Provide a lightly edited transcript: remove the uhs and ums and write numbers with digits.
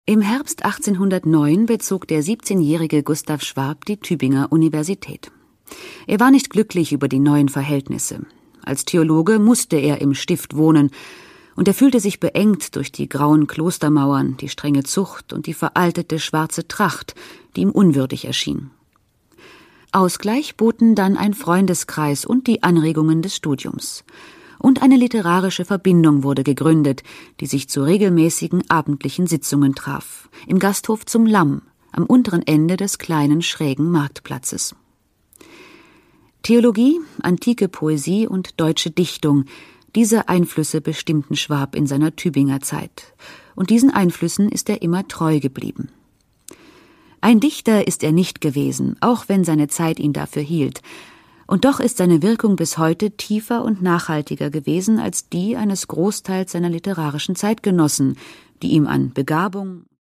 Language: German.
Im Herbst 1809 bezog der 17-jährige Gustav Schwab die Tübinger Universität. Er war nicht glücklich über die neuen Verhältnisse. Als Theologe musste er im Stift wohnen, und er fühlte sich beengt durch die grauen Klostermauern, die strenge Zucht und die veraltete schwarze Tracht, die ihm unwürdig erschien. Ausgleich boten dann ein Freundeskreis und die Anregungen des Studiums. Und eine literarische Verbindung wurde gegründet, die sich zu regelmäßigen abendlichen Sitzungen traf, im Gasthof zum Lamm, am unteren Ende des kleinen schrägen Marktplatzes. Theologie, antike Poesie und deutsche Dichtung, diese Einflüsse bestimmten Schwab in seiner Tübinger Zeit, und diesen Einflüssen ist er immer treu geblieben. Ein Dichter ist er nicht gewesen, auch wenn seine Zeit ihn dafür hielt, und doch ist seine Wirkung bis heute tiefer und nachhaltiger gewesen als die eines Großteils seiner literarischen Zeitgenossen, die ihm an Begabung